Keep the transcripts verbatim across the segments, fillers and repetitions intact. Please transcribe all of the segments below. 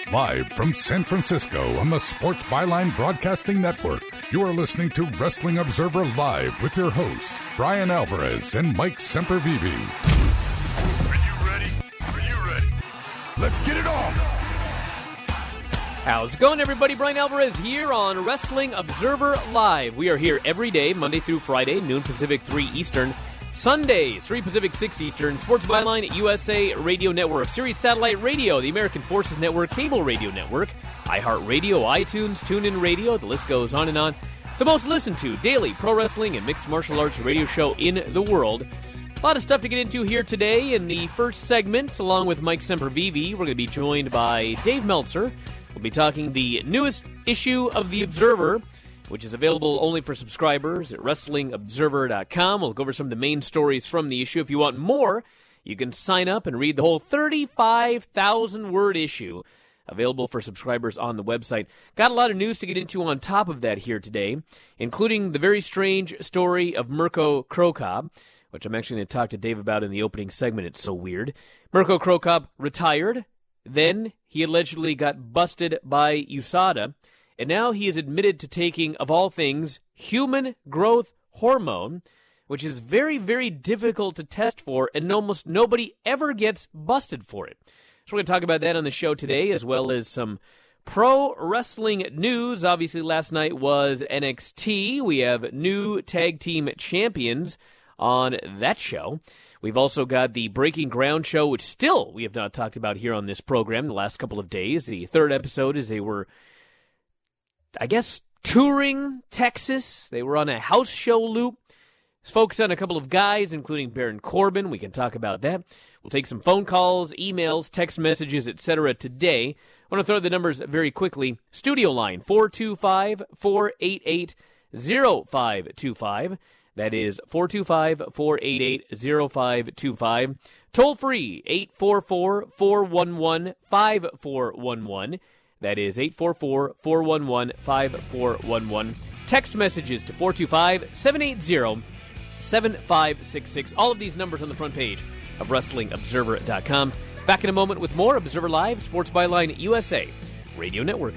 Live from San Francisco on the Sports Byline Broadcasting Network, you are listening to Wrestling Observer Live with your hosts, Brian Alvarez and Mike Sempervive. Are you ready? Are you ready? Let's get it on! How's it going, everybody? Brian Alvarez here on Wrestling Observer Live. We are here every day, Monday through Friday, noon Pacific, three Eastern. Sundays, three Pacific, six Eastern. Sports Byline, U S A Radio Network, Sirius Satellite Radio, the American Forces Network, Cable Radio Network, iHeartRadio, iTunes, TuneIn Radio, the list goes on and on. The most listened to daily pro wrestling and mixed martial arts radio show in the world. A lot of stuff to get into here today. In the first segment, along with Mike Sempervive, we're going to be joined by Dave Meltzer. We'll be talking the newest issue of The Observer, which is available only for subscribers at wrestling observer dot com. We'll go over some of the main stories from the issue. If you want more, you can sign up and read the whole thirty-five thousand word issue available for subscribers on the website. Got a lot of news to get into on top of that here today, including the very strange story of Mirko Cro Cop, which I'm actually going to talk to Dave about in the opening segment. It's so weird. Mirko Cro Cop retired. Then he allegedly got busted by U S A D A. And now he is admitted to taking, of all things, human growth hormone, which is very, very difficult to test for, and almost nobody ever gets busted for it. So we're going to talk about that on the show today, as well as some pro wrestling news. Obviously, last night was N X T. We have new tag team champions on that show. We've also got the Breaking Ground show, which still we have not talked about here on this program the last couple of days. The third episode is they were, I guess, touring Texas. They were on a house show loop. It's focused on a couple of guys, including Baron Corbin. We can talk about that. We'll take some phone calls, emails, text messages, et cetera today. I want to throw the numbers very quickly. Studio line, four two five, four eight eight, zero five two five. That is four two five, four eight eight, zero five two five. Toll free, eight four four, four one one, five four one one. That is eight four four, four one one, five four one one. Text messages to four two five, seven eight zero, seven five six six. All of these numbers on the front page of wrestling observer dot com. Back in a moment with more Observer Live, Sports Byline U S A Radio Network.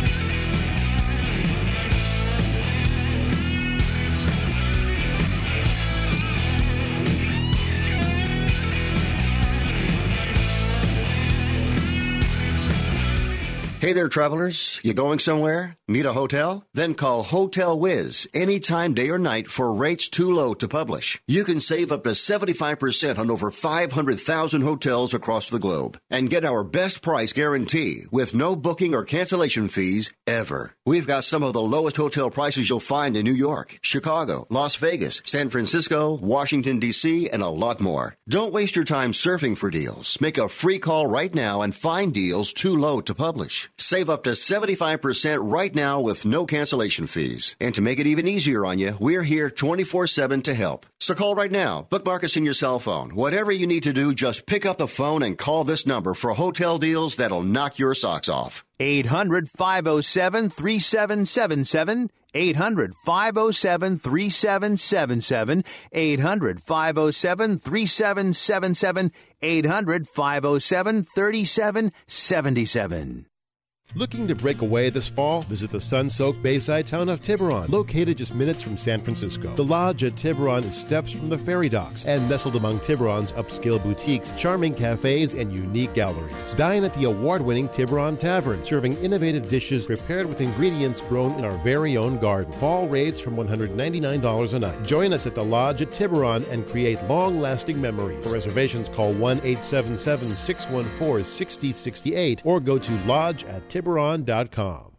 Hey there, travelers. You going somewhere? Need a hotel? Then call Hotel Wiz anytime, day or night, for rates too low to publish. You can save up to seventy-five percent on over five hundred thousand hotels across the globe. And get our best price guarantee with no booking or cancellation fees ever. We've got some of the lowest hotel prices you'll find in New York, Chicago, Las Vegas, San Francisco, Washington, D C, and a lot more. Don't waste your time surfing for deals. Make a free call right now and find deals too low to publish. Save up to seventy-five percent right now with no cancellation fees. And to make it even easier on you, we're here twenty-four seven to help. So call right now. Bookmark us in your cell phone. Whatever you need to do, just pick up the phone and call this number for hotel deals that'll knock your socks off. eight hundred, five oh seven, three seven seven seven. eight hundred, five oh seven, three seven seven seven. eight hundred, five oh seven, three seven seven seven. eight hundred, five oh seven, three seven seven seven. Looking to break away this fall? Visit the sun-soaked bayside town of Tiburon, located just minutes from San Francisco. The Lodge at Tiburon is steps from the ferry docks and nestled among Tiburon's upscale boutiques, charming cafes, and unique galleries. Dine at the award-winning Tiburon Tavern, serving innovative dishes prepared with ingredients grown in our very own garden. Fall rates from one hundred ninety-nine dollars a night. Join us at the Lodge at Tiburon and create long-lasting memories. For reservations, call one eight seven seven, six one four, six zero six eight or go to lodge at tiburon dot com.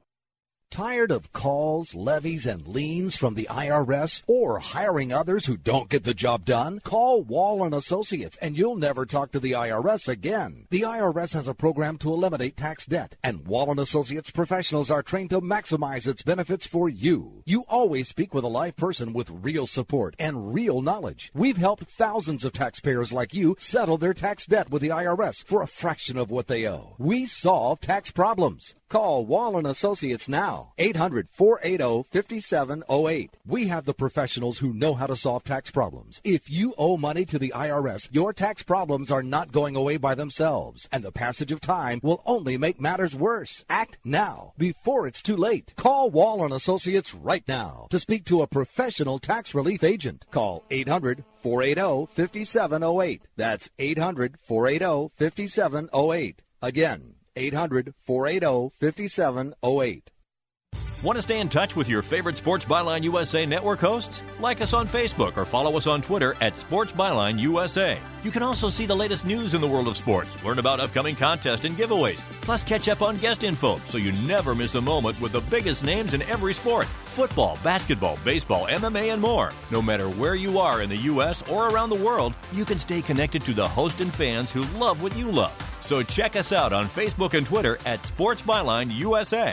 Tired of calls, levies, and liens from the I R S or hiring others who don't get the job done? Call Wall and Associates and you'll never talk to the I R S again. The I R S has a program to eliminate tax debt, and Wall and Associates professionals are trained to maximize its benefits for you. You always speak with a live person with real support and real knowledge. We've helped thousands of taxpayers like you settle their tax debt with the I R S for a fraction of what they owe. We solve tax problems. Call Wall and Associates now, eight hundred, four eight zero, five seven zero eight. We have the professionals who know how to solve tax problems. If you owe money to the I R S, your tax problems are not going away by themselves, and the passage of time will only make matters worse. Act now, before it's too late. Call Wall and Associates right now to speak to a professional tax relief agent. Call eight hundred, four eight zero, five seven zero eight. That's eight hundred, four eight zero, five seven zero eight. Again, eight hundred, four eight zero, five seven zero eight. Want to stay in touch with your favorite Sports Byline U S A Network hosts? Like us on Facebook or follow us on Twitter at Sports Byline U S A. You can also see the latest news in the world of sports, learn about upcoming contests and giveaways, plus catch up on guest info so you never miss a moment with the biggest names in every sport. Football, basketball, baseball, M M A, and more. No matter where you are in the U S or around the world, you can stay connected to the host and fans who love what you love. So check us out on Facebook and Twitter at Sports Byline U S A.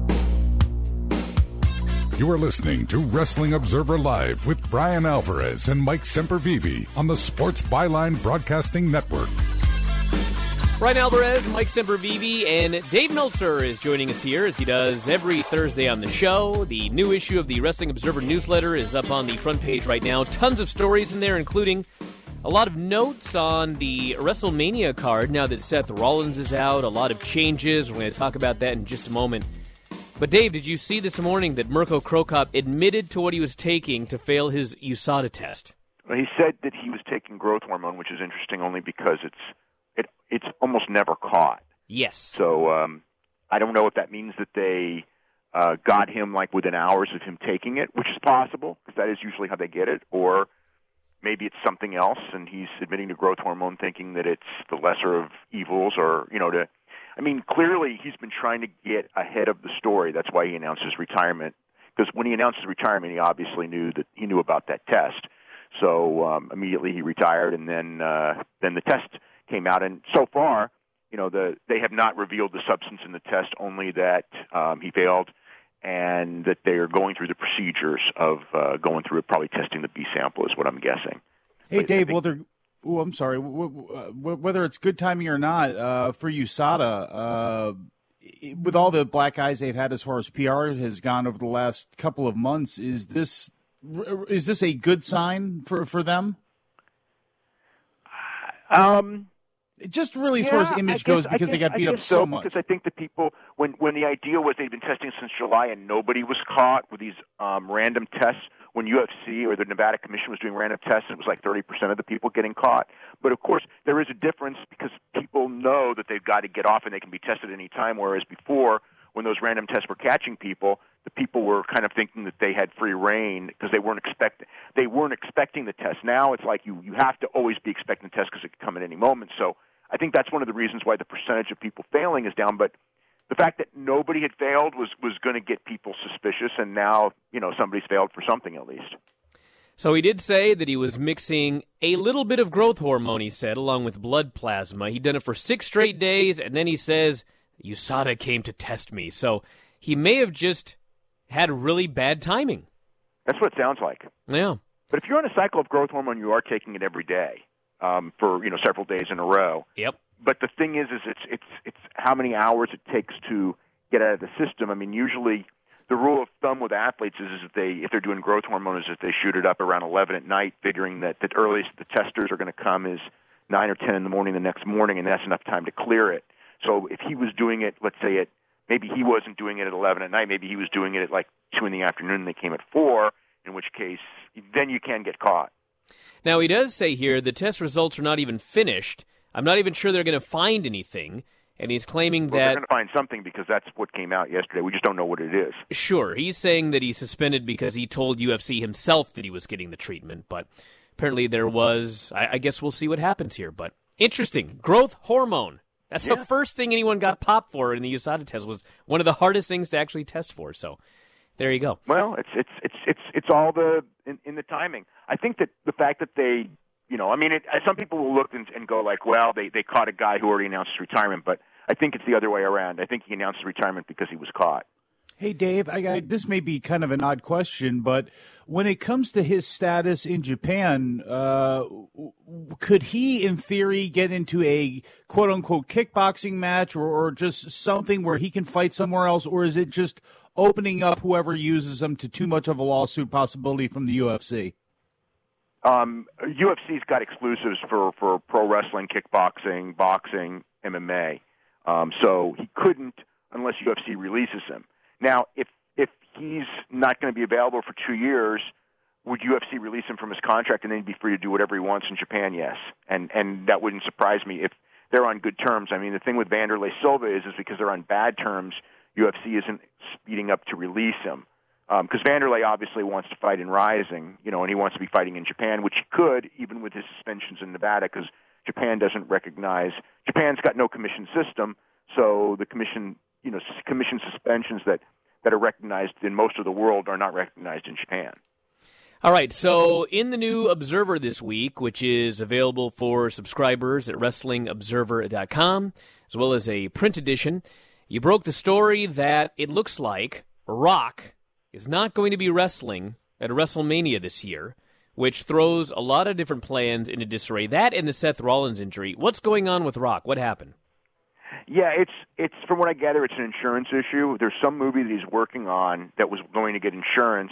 You are listening to Wrestling Observer Live with Brian Alvarez and Mike Sempervive on the Sports Byline Broadcasting Network. Brian Alvarez, Mike Sempervive, and Dave Meltzer is joining us here as he does every Thursday on the show. The new issue of the Wrestling Observer newsletter is up on the front page right now. Tons of stories in there, including a lot of notes on the WrestleMania card now that Seth Rollins is out. A lot of changes. We're going to talk about that in just a moment. But, Dave, did you see this morning that Mirko Cro Cop admitted to what he was taking to fail his U S A D A test? Well, he said that he was taking growth hormone, which is interesting only because it's it it's almost never caught. Yes. So um, I don't know if that means that they uh, got him like within hours of him taking it, which is possible because that is usually how they get it, or maybe it's something else, and he's admitting to growth hormone thinking that it's the lesser of evils, or, you know, to, I mean, clearly he's been trying to get ahead of the story. That's why he announced his retirement, because when he announced his retirement, he obviously knew that he knew about that test. So um, immediately he retired, and then uh, then the test came out, and so far, you know, the they have not revealed the substance in the test, only that um, he failed, and that they are going through the procedures of uh, going through it, probably testing the B sample is what I'm guessing. Hey, but Dave, think, whether oh, I'm sorry, whether it's good timing or not uh, for U S A D A, uh, with all the black eyes they've had as far as P R has gone over the last couple of months, is this is this a good sign for for them? Um. Just really as yeah, far as image guess, goes, because guess, they got beat up so, so much. Because I think that people, when when the idea was they'd been testing since July and nobody was caught with these um, random tests, when U F C or the Nevada Commission was doing random tests, it was like thirty percent of the people getting caught. But, of course, there is a difference because people know that they've got to get off and they can be tested any time, whereas before, when those random tests were catching people, the people were kind of thinking that they had free reign because they weren't expect they weren't expecting the test. Now it's like you, you have to always be expecting the test because it could come at any moment. So I think that's one of the reasons why the percentage of people failing is down. But the fact that nobody had failed was, was going to get people suspicious, and now, you know, somebody's failed for something at least. So he did say that he was mixing a little bit of growth hormone, he said, along with blood plasma. He'd done it for six straight days, and then he says, U S A D A came to test me. So he may have just had really bad timing. That's what it sounds like. Yeah. But if you're on a cycle of growth hormone, you are taking it every day um, for, you know, several days in a row. Yep. But the thing is, is it's it's it's how many hours it takes to get out of the system. I mean, usually the rule of thumb with athletes is, is if they if they're doing growth hormone is if they shoot it up around eleven at night, figuring that the earliest the testers are going to come is nine or ten in the morning the next morning, and that's enough time to clear it. So if he was doing it, let's say at maybe he wasn't doing it at eleven at night, maybe he was doing it at like two in the afternoon, and they came at four. In which case, then you can get caught. Now he does say here the test results are not even finished. I'm not even sure they're going to find anything, and he's claiming well, that... they're going to find something because that's what came out yesterday. We just don't know what it is. Sure, he's saying that he's suspended because he told U F C himself that he was getting the treatment, but apparently there was... I, I guess we'll see what happens here, but interesting. Growth hormone. That's yeah. the first thing anyone got popped for in the U S A D A test. Was one of the hardest things to actually test for, so there you go. Well, it's it's it's it's it's all the in, in the timing. I think that the fact that they... You know, I mean, it, some people will look and, and go like, well, they, they caught a guy who already announced his retirement, but I think it's the other way around. I think he announced his retirement because he was caught. Hey, Dave, I, I, this may be kind of an odd question, but when it comes to his status in Japan, uh, could he, in theory, get into a quote-unquote kickboxing match or, or just something where he can fight somewhere else, or is it just opening up whoever uses him to too much of a lawsuit possibility from the U F C? Um, U F C's got exclusives for, for pro wrestling, kickboxing, boxing, M M A. Um, so he couldn't unless U F C releases him. Now, if if he's not going to be available for two years, would U F C release him from his contract and then he'd be free to do whatever he wants in Japan? Yes, and and that wouldn't surprise me if they're on good terms. I mean, the thing with Vanderlei Silva is is because they're on bad terms, U F C isn't speeding up to release him. Because um, Vanderlei obviously wants to fight in Rising, you know, and he wants to be fighting in Japan, which he could, even with his suspensions in Nevada, because Japan doesn't recognize, Japan's got no commission system, so the commission, you know, commission suspensions that, that are recognized in most of the world are not recognized in Japan. All right, so in the new Observer this week, which is available for subscribers at wrestling observer dot com, as well as a print edition, you broke the story that it looks like Rock is not going to be wrestling at WrestleMania this year, which throws a lot of different plans into disarray. That and the Seth Rollins injury. What's going on with Rock? What happened? Yeah, it's it's from what I gather, it's an insurance issue. There's some movie that he's working on that was going to get insurance,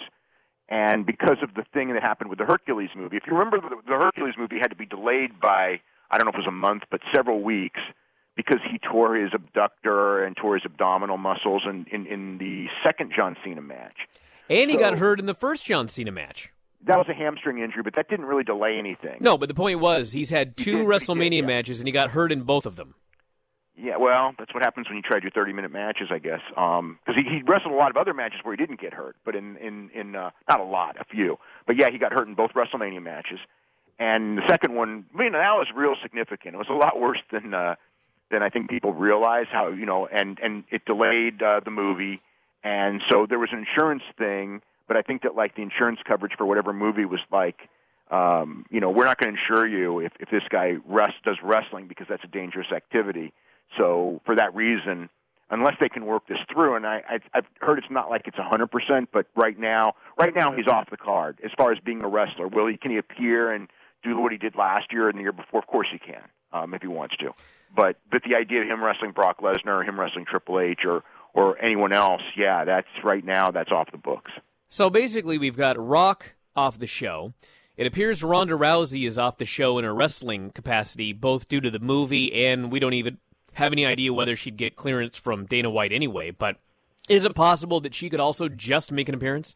and because of the thing that happened with the Hercules movie, if you remember, the, the Hercules movie had to be delayed by, I don't know if it was a month, but several weeks, because he tore his abductor and tore his abdominal muscles in, in, in the second John Cena match. And he so, got hurt in the first John Cena match. That was a hamstring injury, but that didn't really delay anything. No, but the point was he's had two did, WrestleMania did, yeah. matches, and he got hurt in both of them. Yeah, well, that's what happens when you try to do thirty-minute matches, I guess. Because um, he, he wrestled a lot of other matches where he didn't get hurt, but in, in, in uh, not a lot, a few. But, yeah, he got hurt in both WrestleMania matches. And the second one, I mean, that was real significant. It was a lot worse than... Uh, Then I think people realize how, you know, and, and it delayed uh, the movie. And so there was an insurance thing, but I think that, like, the insurance coverage for whatever movie was like, um, you know, we're not going to insure you if, if this guy rest, does wrestling because that's a dangerous activity. So for that reason, unless they can work this through, and I, I, I've heard it's not like it's one hundred percent, but right now, right now he's off the card as far as being a wrestler. Will he, can he appear and do what he did last year and the year before? Of course he can, um, if he wants to. But but the idea of him wrestling Brock Lesnar or him wrestling Triple H or, or anyone else, yeah, that's right now, that's off the books. So basically we've got Rock off the show. It appears Ronda Rousey is off the show in a wrestling capacity, both due to the movie and we don't even have any idea whether she'd get clearance from Dana White anyway. But is it possible that she could also just make an appearance?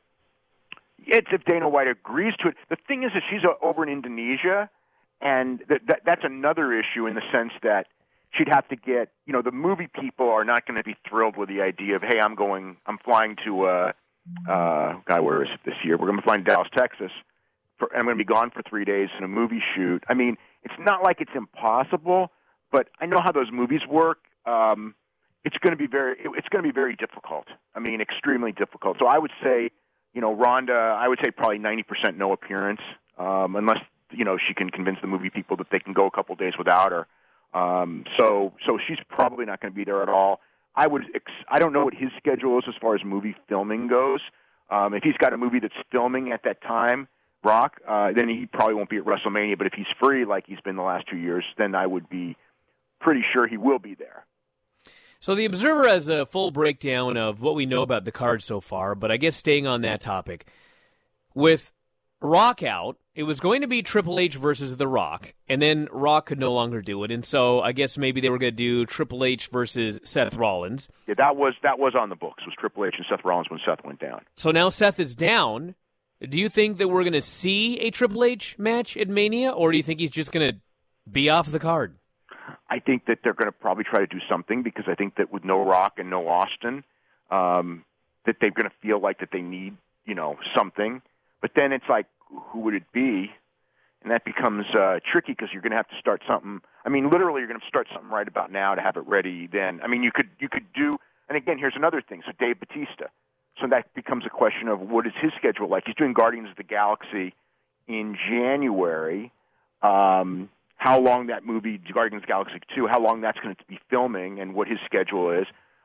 It's if Dana White agrees to it. The thing is that she's over in Indonesia, and that, that that's another issue in the sense that she'd have to get, you know, the movie people are not going to be thrilled with the idea of, hey, I'm going, I'm flying to, uh, uh, God, where is it this year? We're going to fly to Dallas, Texas, for, and I'm going to be gone for three days in a movie shoot. I mean, it's not like it's impossible, but I know how those movies work. Um, it's going to be very, it's going to be very difficult. I mean, extremely difficult. So I would say, you know, Ronda, I would say probably ninety percent no appearance, um, unless, you know, she can convince the movie people that they can go a couple days without her. Um, so, so she's probably not going to be there at all. I would, ex- I don't know what his schedule is as far as movie filming goes. Um, if he's got a movie that's filming at that time, Rock, uh, then he probably won't be at WrestleMania. But if he's free, like he's been the last two years, then I would be pretty sure he will be there. So the Observer has a full breakdown of what we know about the card so far, but I guess staying on that topic, with Rock out, it was going to be Triple H versus The Rock, and then Rock could no longer do it, and so I guess maybe they were going to do Triple H versus Seth Rollins. Yeah, that was that was on the books, was Triple H and Seth Rollins when Seth went down. So now Seth is down. Do you think that we're going to see a Triple H match at Mania, or do you think he's just going to be off the card? I think that they're going to probably try to do something because I think that with no Rock and no Austin, um, that they're going to feel like that they need, you know, something. But then it's like, who would it be? And that becomes uh, tricky because you're going to have to start something. I mean, literally, you're going to start something right about now to have it ready then. I mean, you could you could do, and again, here's another thing. So Dave Bautista. So that becomes a question of what is his schedule like? He's doing Guardians of the Galaxy in January. Um How long that movie, Guardians of the Galaxy two, how long that's going to be filming and what his schedule is.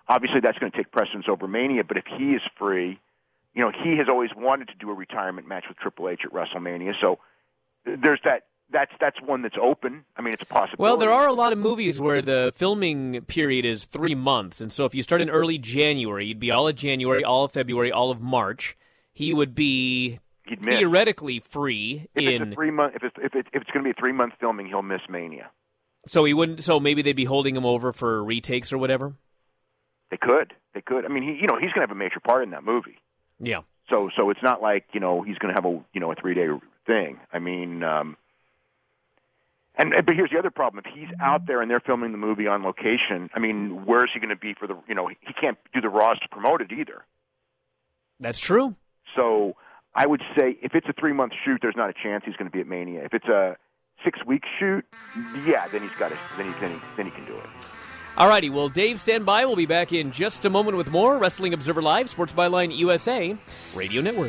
obviously that's going to take precedence over Mania, but if he is free, you know, he has always wanted to do a retirement match with Triple H at WrestleMania, so there's that. That's that's one that's open. I mean, it's a possibility. Well, there are a lot of movies where the filming period is three months, and so if you start in early January, you'd be all of January, all of February, all of March. He would be He'd miss. theoretically free if in it's a three month. If it's if, it, if it's going to be a three month filming, he'll miss Mania. So he wouldn't. So maybe they'd be holding him over for retakes or whatever. They could. They could. I mean, he you know he's going to have a major part in that movie. Yeah. So so it's not like you know he's going to have a you know a three day thing. I mean. Um, And but here's the other problem: if he's out there and they're filming the movie on location, I mean, where is he going to be for the? You know, he can't do the Raws to promote it either. That's true. So I would say if it's a three month shoot, there's not a chance he's going to be at Mania. If it's a six week shoot, yeah, then he's got to. Then he then he then he can do it. All righty. Well, Dave, stand by. We'll be back in just a moment with more Wrestling Observer Live, Sports Byline U S A Radio Network.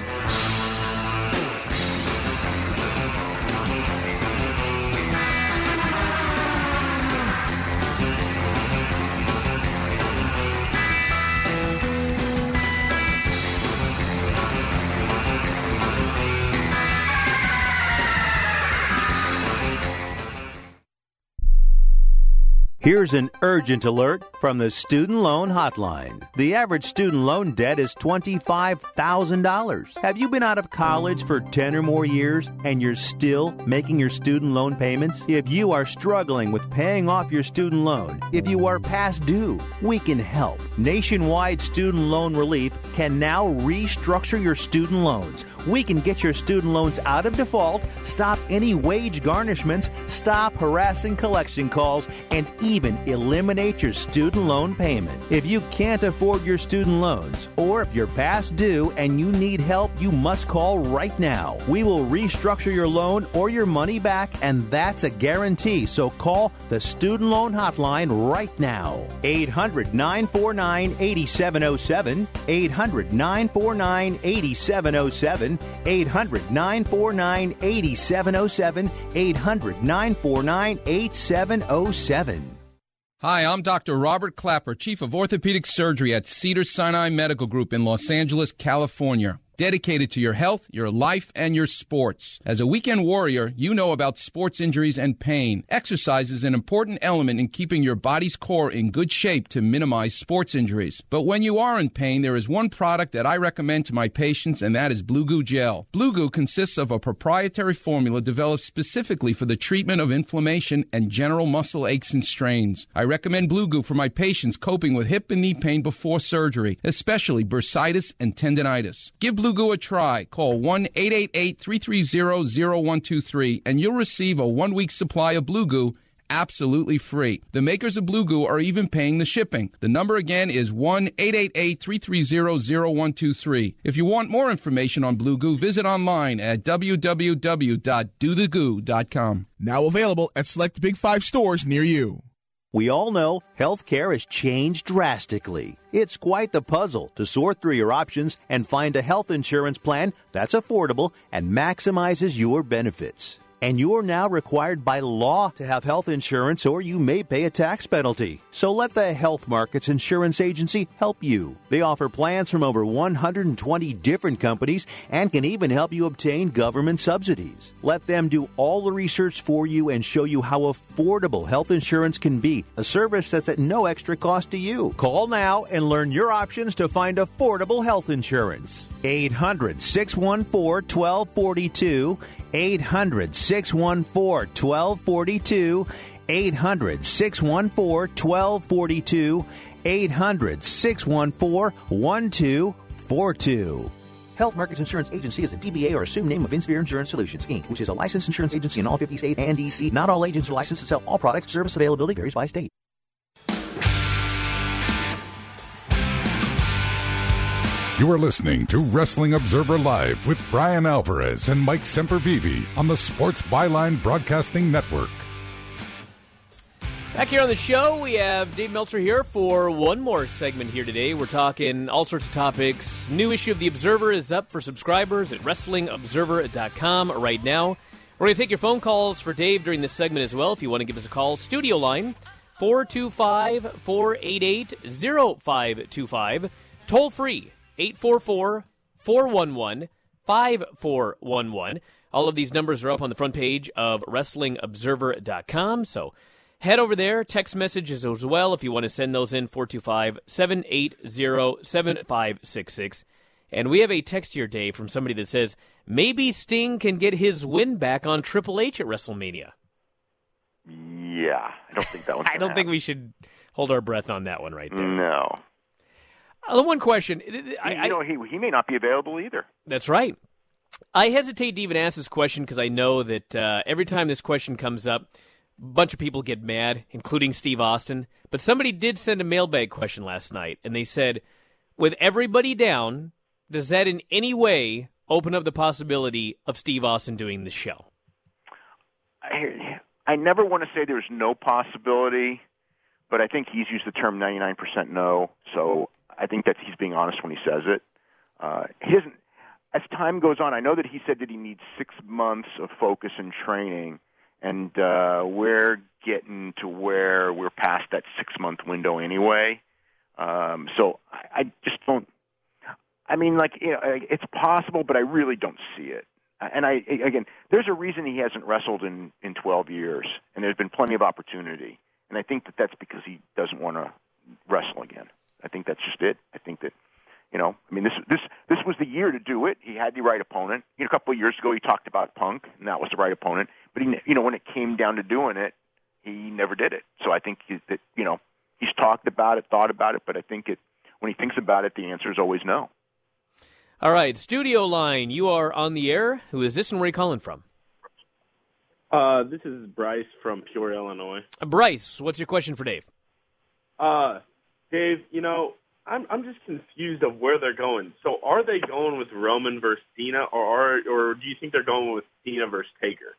Here's an urgent alert from the Student Loan Hotline. The average student loan debt is twenty-five thousand dollars. Have you been out of college for ten or more years and you're still making your student loan payments? If you are struggling with paying off your student loan, if you are past due, we can help. Nationwide Student Loan Relief can now restructure your student loans. We can get your student loans out of default, stop any wage garnishments, stop harassing collection calls, and even eliminate your student loan payment. If you can't afford your student loans, or if you're past due and you need help, you must call right now. We will restructure your loan or your money back, and that's a guarantee. So call the Student Loan Hotline right now. eight hundred, nine four nine, eight seven zero seven. eight hundred, nine four nine, eight seven zero seven. eight hundred, nine four nine, eight seven zero seven. eight hundred, nine four nine, eight seven zero seven. Hi, I'm Doctor Robert Clapper, Chief of Orthopedic Surgery at Cedars-Sinai Medical Group in Los Angeles, California. Dedicated to your health, your life, and your sports. As a weekend warrior, you know about sports injuries and pain. Exercise is an important element in keeping your body's core in good shape to minimize sports injuries. But when you are in pain, there is one product that I recommend to my patients, and that is Blue Goo Gel. Blue Goo consists of a proprietary formula developed specifically for the treatment of inflammation and general muscle aches and strains. I recommend Blue Goo for my patients coping with hip and knee pain before surgery, especially bursitis and tendinitis. Give Blue Goo a try. Call one eight eight eight, three three zero, zero one two three and you'll receive a one-week supply of Blue Goo absolutely free. The makers of Blue Goo are even paying the shipping. The number again is one eight eight eight, three three zero, zero one two three. If you want more information on Blue Goo, visit online at w w w dot do the goo dot com. Now available at select Big Five stores near you. We all know healthcare has changed drastically. It's quite the puzzle to sort through your options and find a health insurance plan that's affordable and maximizes your benefits. And you're now required by law to have health insurance, or you may pay a tax penalty. So let the Health Markets Insurance Agency help you. They offer plans from over one hundred twenty different companies and can even help you obtain government subsidies. Let them do all the research for you and show you how affordable health insurance can be, a service that's at no extra cost to you. Call now and learn your options to find affordable health insurance. eight hundred, six one four, one two four two. eight hundred, six one four, one two four two. eight hundred, six one four, one two four two. eight hundred, six one four, one two four two. Health Markets Insurance Agency is a D B A or assumed name of Inspire Insurance Solutions, Incorporated, which is a licensed insurance agency in all fifty states and D C. Not all agents are licensed to sell all products. Service availability varies by state. You are listening to Wrestling Observer Live with Brian Alvarez and Mike Sempervive on the Sports Byline Broadcasting Network. Back here on the show, we have Dave Meltzer here for one more segment here today. We're talking all sorts of topics. New issue of The Observer is up for subscribers at wrestling observer dot com right now. We're going to take your phone calls for Dave during this segment as well. If you want to give us a call, studio line, four two five, four eight eight, zero five two five. Toll free, eight four four, four one one, five four one one. All of these numbers are up on the front page of wrestling observer dot com, so head over there. Text messages as well if you want to send those in, four two five, seven eight zero, seven five six six. And we have a text here, Dave, from somebody that says, maybe Sting can get his win back on Triple H at WrestleMania. Yeah, I don't think that one's I don't happen. think we should hold our breath on that one right there. No. Uh, the one question. I, you know, he, he may not be available either. That's right. I hesitate to even ask this question because I know that uh, every time this question comes up, a bunch of people get mad, including Steve Austin. But somebody did send a mailbag question last night, and they said, with everybody down, does that in any way open up the possibility of Steve Austin doing the show? I, I never want to say there's no possibility, but I think he's used the term ninety-nine percent no, so I think that he's being honest when he says it. Uh, he isn't, as time goes on, I know that he said that he needs six months of focus and training, and uh, we're getting to where we're past that six-month window anyway. Um, so I, I just don't. I mean, like, you know, it's possible, but I really don't see it. And I, again, there's a reason he hasn't wrestled in, in twelve years, and there's been plenty of opportunity. And I think that that's because he doesn't want to wrestle again. I think that's just it. I think that, you know, I mean, this this this was the year to do it. He had the right opponent. You know, a couple of years ago, he talked about Punk, and that was the right opponent. But he, you know, when it came down to doing it, he never did it. So I think he, that, you know, he's talked about it, thought about it, but I think it when he thinks about it, the answer is always no. All right, studio line, you are on the air. Who is this and where are you calling from? Uh, this is Bryce from Peoria, Illinois. Uh, Bryce, what's your question for Dave? Uh, Dave, you know, I'm I'm just confused of where they're going. So are they going with Roman versus Cena, or are, or do you think they're going with Cena versus Taker?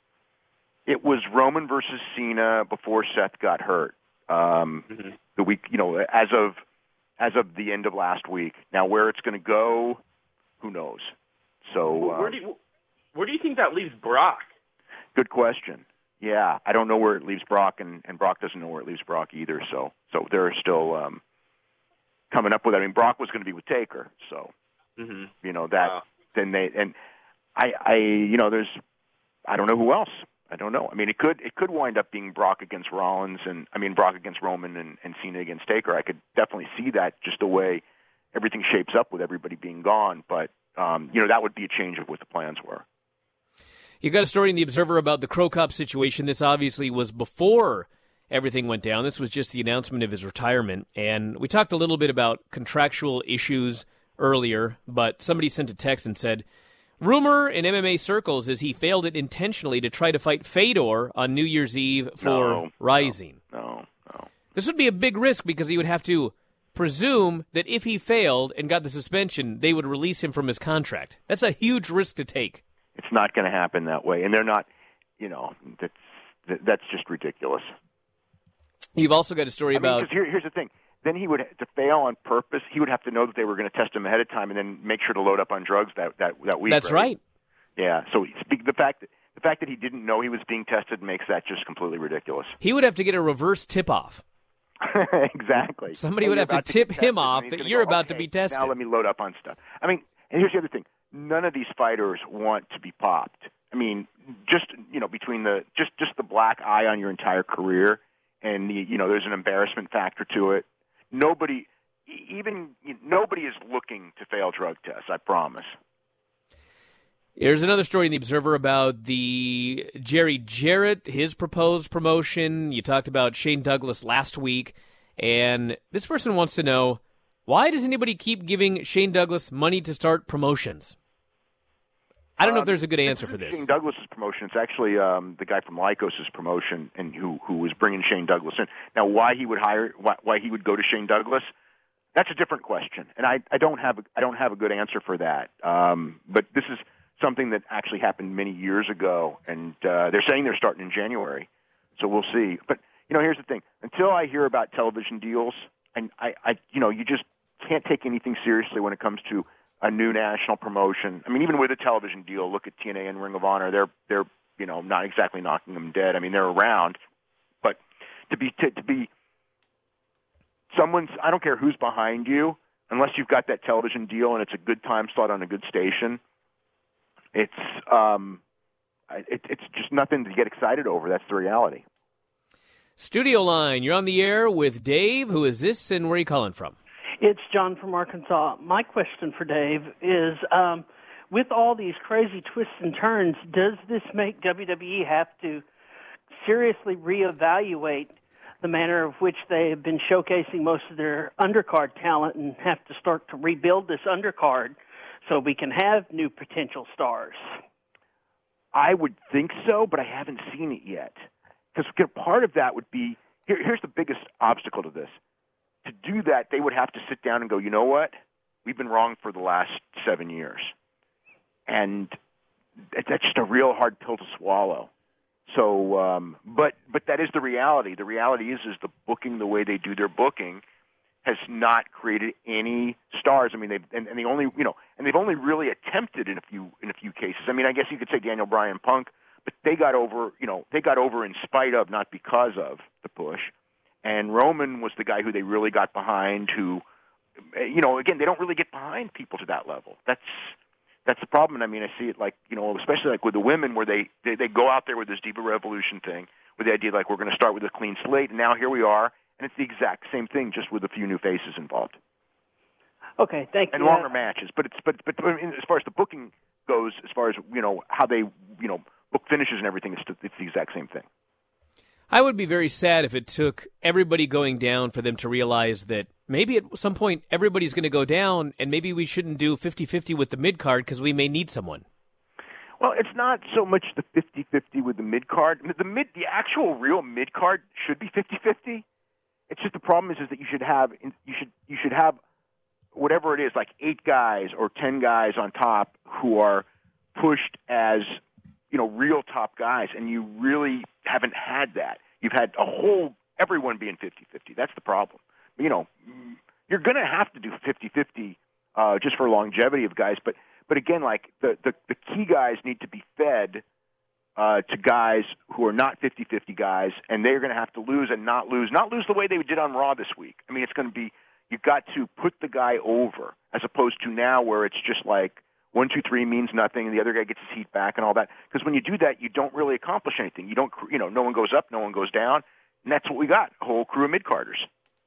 It was Roman versus Cena before Seth got hurt. Um, mm-hmm. The week, you know, as of as of the end of last week. Now, where it's going to go, who knows? So, where do you, where do you think that leaves Brock? Good question. Yeah, I don't know where it leaves Brock, and, and Brock doesn't know where it leaves Brock either. So, so they're still um, coming up with it. I mean, Brock was going to be with Taker, so mm-hmm. you know that. Wow. Then they and I, I, you know, there's I don't know who else. I don't know. I mean, it could it could wind up being Brock against Rollins, and I mean Brock against Roman, and, and Cena against Taker. I could definitely see that, just the way everything shapes up with everybody being gone. But um, you know, that would be a change of what the plans were. You got a story in the Observer about the Crow Cop situation. This obviously was before everything went down. This was just the announcement of his retirement, and we talked a little bit about contractual issues earlier. But somebody sent a text and said, rumor in M M A circles is he failed it intentionally to try to fight Fedor on New Year's Eve for no, Rising. No, no, no. This would be a big risk because he would have to presume that if he failed and got the suspension, they would release him from his contract. That's a huge risk to take. It's not going to happen that way, and they're not, you know, that's that's just ridiculous. You've also got a story I mean, about... Because here, here's the thing. Then he would, to fail on purpose, he would have to know that they were going to test him ahead of time and then make sure to load up on drugs that, that, that week. That's right. right. Yeah, so the fact, that, the fact that he didn't know he was being tested makes that just completely ridiculous. He would have to get a reverse tip-off. Exactly. Somebody so would have to tip to him off that you're go, about okay, to be tested. Now let me load up on stuff. I mean, and here's the other thing. None of these fighters want to be popped. I mean, just, you know, between the, just, just the black eye on your entire career and, the, you know, there's an embarrassment factor to it. Nobody, even, nobody is looking to fail drug tests, I promise. Here's another story in the Observer about the Jerry Jarrett, his proposed promotion. You talked about Shane Douglas last week, and this person wants to know, why does anybody keep giving Shane Douglas money to start promotions? I don't know um, if there's a good answer for this. Shane Douglas's promotion, it's actually um, the guy from Lycos' promotion, and who who was bringing Shane Douglas in. Now, why he would hire, why, why he would go to Shane Douglas, that's a different question, and I, I don't have a, I don't have a good answer for that. Um, but this is something that actually happened many years ago, and uh, they're saying they're starting in January, so we'll see. But you know, here's the thing: until I hear about television deals, and I, I you know, you just can't take anything seriously when it comes to a new national promotion. I mean, even with a television deal, look at T N A and Ring of Honor. They're they're you know not exactly knocking them dead. I mean, they're around, but to be to, to be someone's. I don't care who's behind you, unless you've got that television deal and it's a good time slot on a good station. It's um, it, it's just nothing to get excited over. That's the reality. Studio line, you're on the air with Dave. Who is this, and where are you calling from? It's John from Arkansas. My question for Dave is, um, with all these crazy twists and turns, does this make W W E have to seriously reevaluate the manner of which they have been showcasing most of their undercard talent and have to start to rebuild this undercard so we can have new potential stars? I would think so, but I haven't seen it yet. Because part of that would be, here, here's the biggest obstacle to this. To do that, they would have to sit down and go, you know what? We've been wrong for the last seven years. And that's just a real hard pill to swallow. So, um, but but that is the reality. The reality is, is the booking, the way they do their booking, has not created any stars. I mean, they've and, and the only you know, and they've only really attempted in a few in a few cases. I mean, I guess you could say Daniel Bryan, Punk, but they got over. You know, they got over in spite of, not because of the push. And Roman was the guy who they really got behind. Who, you know, again, they don't really get behind people to that level. That's That's the problem. I mean, I see it like, you know, especially like with the women where they, they, they go out there with this Diva Revolution thing with the idea like we're going to start with a clean slate, and now here we are, and it's the exact same thing, just with a few new faces involved. Okay, thank and you. And longer matches. But it's but but I mean, as far as the booking goes, as far as, you know, how they, you know, book finishes and everything, it's, it's the exact same thing. I would be very sad if it took everybody going down for them to realize that maybe at some point everybody's going to go down, and maybe we shouldn't do fifty-fifty with the mid-card because we may need someone. Well, it's not so much the fifty-fifty with the mid-card. The mid, the actual real mid-card should be fifty-fifty. It's just the problem is, is that you should have you should you should have whatever it is, like eight guys or ten guys on top who are pushed as, you know, real top guys, and you really haven't had that. You've had a whole, everyone being fifty-fifty. That's the problem. You know, you're going to have to do fifty-fifty uh, just for longevity of guys, but but again, like, the, the, the key guys need to be fed uh, to guys who are not fifty-fifty guys, and they're going to have to lose and not lose, not lose the way they did on Raw this week. I mean, it's going to be, you've got to put the guy over, as opposed to now where it's just like, one, two, three means nothing, and the other guy gets his heat back and all that. Because when you do that, you don't really accomplish anything. You don't, you know, no one goes up, no one goes down, and that's what we got, a whole crew of mid-carders.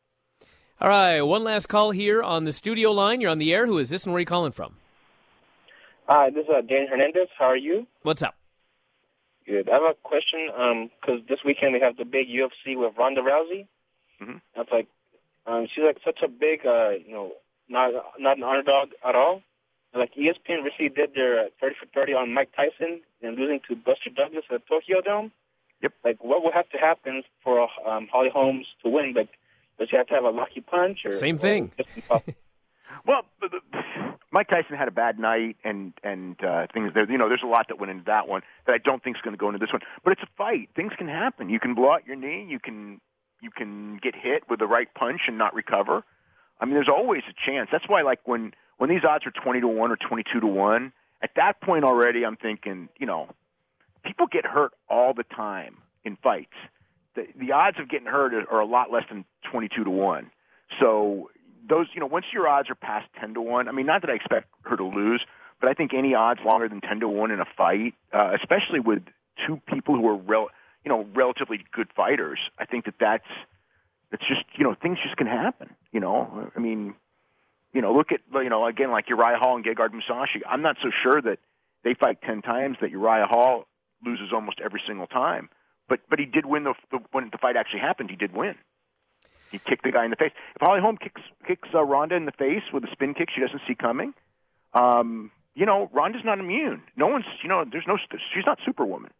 All right, one last call here on the studio line. You're on the air. Who is this, and where are you calling from? Hi, this is uh, Dan Hernandez. How are you? What's up? Good. I have a question, because um, this weekend we have the big U F C with Ronda Rousey. Mm-hmm. That's like, um, she's like such a big, uh, you know, not not an underdog at all. Like, E S P N recently did their thirty for thirty on Mike Tyson and losing to Buster Douglas at the Tokyo Dome. Yep. Like, what would have to happen for um, Holly Holmes to win? Like, does she have to have a lucky punch? Or Same thing. Or well, the, the, Mike Tyson had a bad night, and and uh, things there. You know, there's a lot that went into that one that I don't think is going to go into this one. But it's a fight. Things can happen. You can blow out your knee. You can you can get hit with the right punch and not recover. I mean, there's always a chance. That's why, like, when. When these odds are twenty to one or twenty-two to one, at that point already I'm thinking, you know, people get hurt all the time in fights. The, the odds of getting hurt are, are a lot less than twenty-two to one. So those, you know, once your odds are past ten to one, I mean, not that I expect her to lose, but I think any odds longer than ten to one in a fight, uh, especially with two people who are, rel- you know, relatively good fighters, I think that that's, that's just, you know, things just can happen, you know. I mean... You know, look at, you know, again, like Uriah Hall and Gegard Mousasi. I'm not so sure that they fight ten times that Uriah Hall loses almost every single time. But but he did win the, the when the fight actually happened. He did win. He kicked the guy in the face. If Holly Holm kicks kicks uh, Ronda in the face with a spin kick she doesn't see coming, um, you know, Ronda's not immune. No one's, you know, there's no, she's not Superwoman.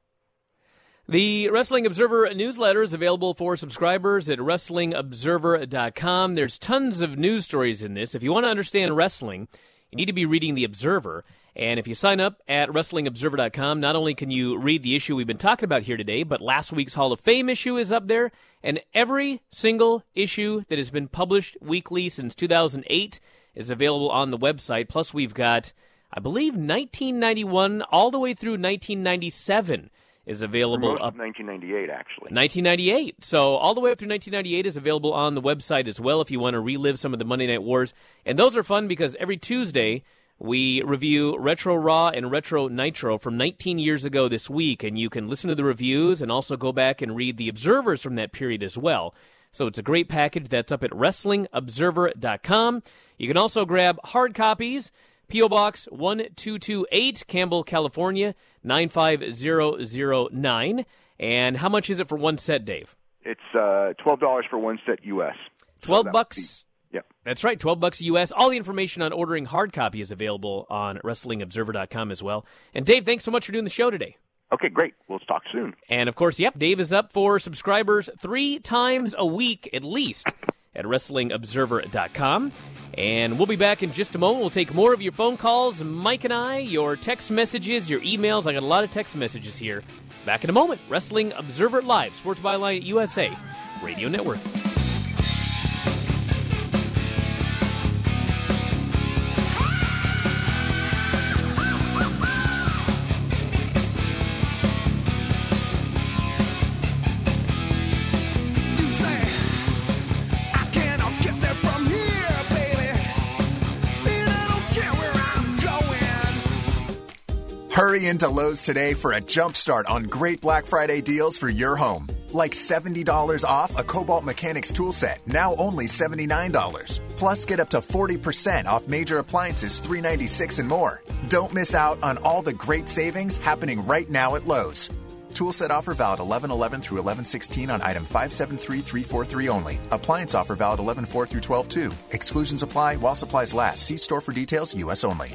The Wrestling Observer newsletter is available for subscribers at wrestling observer dot com. There's tons of news stories in this. If you want to understand wrestling, you need to be reading The Observer. And if you sign up at wrestling observer dot com, not only can you read the issue we've been talking about here today, but last week's Hall of Fame issue is up there. And every single issue that has been published weekly since two thousand eight is available on the website. Plus, we've got, I believe, nineteen ninety-one all the way through nineteen ninety-seven. is available most up. of nineteen ninety-eight, actually. nineteen ninety-eight. So all the way up through nineteen ninety-eight is available on the website as well if you want to relive some of the Monday Night Wars. And those are fun because every Tuesday we review Retro Raw and Retro Nitro from nineteen years ago this week, and you can listen to the reviews and also go back and read the observers from that period as well. So it's a great package that's up at wrestling observer dot com. You can also grab hard copies. P O. Box one two two eight, Campbell, California, nine five zero zero nine. And how much is it for one set, Dave? It's uh, twelve dollars for one set U S. twelve so bucks. Be, yep. That's right, twelve bucks U S. All the information on ordering hard copy is available on wrestling observer dot com as well. And Dave, thanks so much for doing the show today. Okay, great. We'll talk soon. And of course, yep, Dave is up for subscribers three times a week at least at wrestling observer dot com. And we'll be back in just a moment. We'll take more of your phone calls, Mike and I, your text messages, your emails. I got a lot of text messages here. Back in a moment. Wrestling Observer Live, Sports Byline U S A Radio Network. Hurry into Lowe's today for a jump start on great Black Friday deals for your home. Like seventy dollars off a Cobalt Mechanics tool set, now only seventy-nine dollars. Plus, get up to forty percent off major appliances, three ninety-six and more. Don't miss out on all the great savings happening right now at Lowe's. Tool set offer valid eleven eleven through eleven sixteen on item five seven three three four three only. Appliance offer valid eleven four through twelve two. Exclusions apply while supplies last. See store for details, U S only.